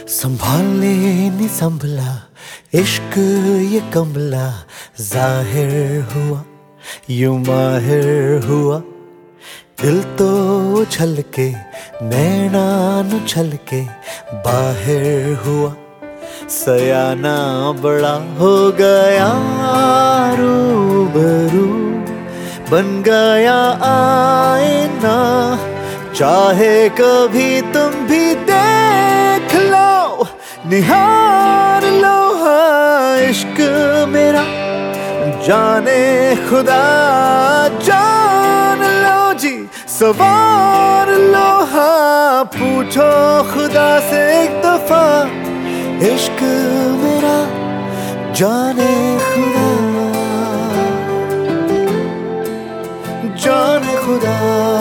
संभाले नहीं संभला इश्क ये कमला, जाहिर हुआ यूं माहिर हुआ। दिल तो उछल के नैना नु छल के बाहर हुआ। सयाना बड़ा हो गया रूबरू, बन गया आईना। चाहे कभी तुम भी देख लो, निहार लो हाँ इश्क मेरा। जाने खुदा जान लो जी, सवार लो हाँ। पूछो खुदा से एक दफा, इश्क मेरा जाने खुदा, जाने खुदा।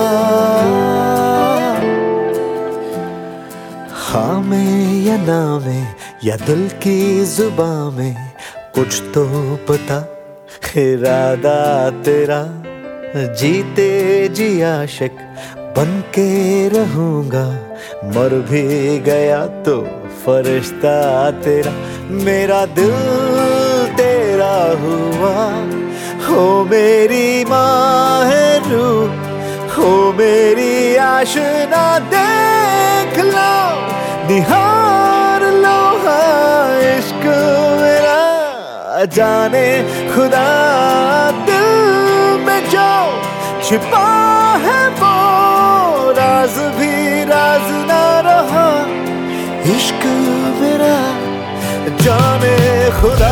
हाँ में या ना में या दिल की जुबां में, कुछ तो पता इरादा तेरा। जीते जी आशिक बन के रहूंगा, मर भी गया तो फरिश्ता तेरा। मेरा दिल तेरा हुआ, हो मेरी माहरू, हो मेरी आशना। देख लो निहार लो हाँ इश्क मेरा। जाने खुदा दिल में जो छिपा है वो राज भी राज ना रहा। इश्क मेरा जाने खुदा,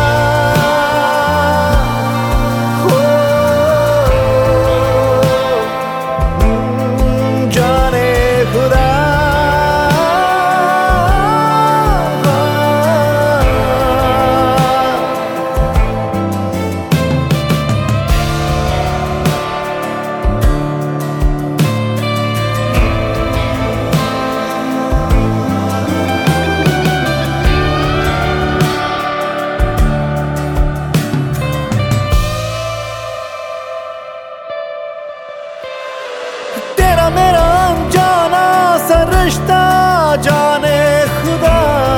जाने खुदा। तेरा मेरा अनजाना सा रिश्ता, जाने खुदा।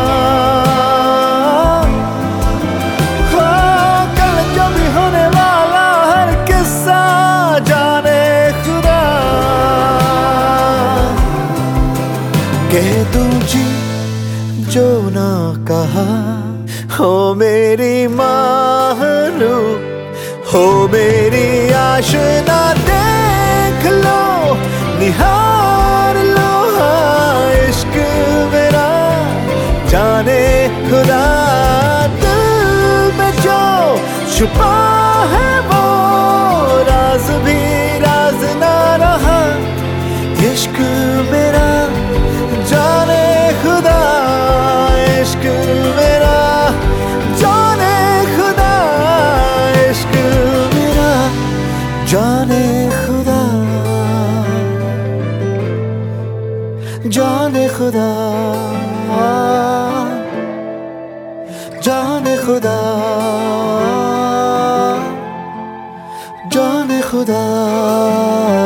हाँ कल जो भी होने वाला हर किस्सा, जाने खुदा। कह दूं जी जो ना कहा, हो मेरी माहरू, हो मेरी आशना। देख लो निहार लो हाँ इश्क मेरा। जाने खुदा दिल में जो छुपा है वो राज भी राज ना रहा। इश्क मेरा जाने खुदा, इश्क मेरा जाने खुदा। इश्क मेरा जाने खुदा, जाने खुदा, जाने खुदा, जाने खुदा।